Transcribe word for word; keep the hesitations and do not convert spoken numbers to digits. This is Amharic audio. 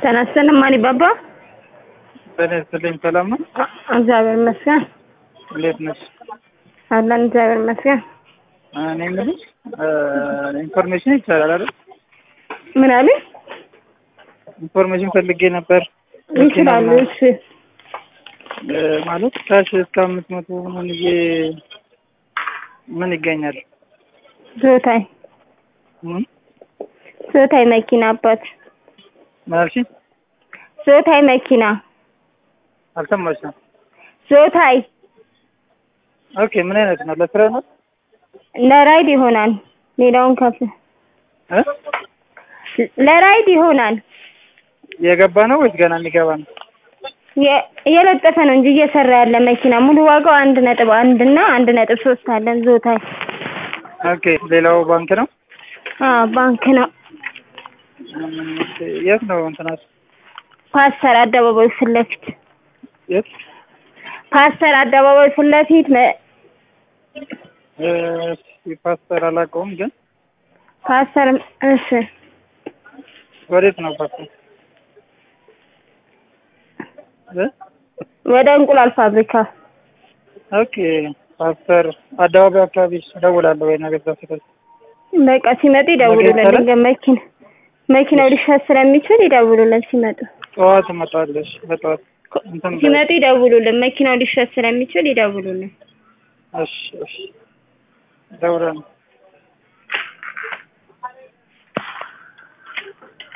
ተናስተን ማን ይባባ በነስተልኝ ሰላም ነው እግዚአብሔር ይመስገን እንዴት ነሽ አላህ እግዚአብሔር ይመስገን እኔ የምልሽ ኢንፎርሜሽን ይቻላል አይደል ምን አለ ኢንፎርሜሽን ፈልጌ ነበር ይችላል እሺ ማለት ካሽ እስከ አምስት መቶ ምን ይሄ ምን ይገኛል ዞታይ ዞታይ መኪና አባት ማለሽ ዞታይ መኪና አልሰማሽም ዞታይ ኦኬ ምን አይነት ነው ለስራ ነው ለራይድ ይሆናል ሌላውን ከፍ እ ለራይድ ይሆናል የገባ ነው ወይስ ገና የሚገባ ነው የለጠፈ ነው እንጂ እየሰራ ያለ መኪና ሙሉ ዋጋው አንድ ነጥብ አንድ እና አንድ ነጥብ ሶስት አለን ዞታይ ኦኬ ሌላው ባንክ ነው አዎ ባንክ ነው የት ነው እንትናስ ፓስተር አደባባይ ፊት ለፊት የት ፓስተር አደባባይ ፊት ለፊት እ ፓስተር አላውቀውም ግን ፓስተር እሺ ወዴት ነው ፓስተር እ ወደ እንቁላል ፋብሪካ ኦኬ ፓስተር አደባባይ አካባቢ ደውላለሁ ወይ ነገር ዘፈተ በቃ ሲመጡ ይደውሉልን መኪና መኪናው ሊሸጥ ስለሚችል ይደውሉልን ሲመጡ ጠዋት መጣለሽ በጠዋት ሲመጡ ይደውሉልን መኪናው ሊሸጥ ስለሚችል ይደውሉልን እሺ እሺ ደውላለሁ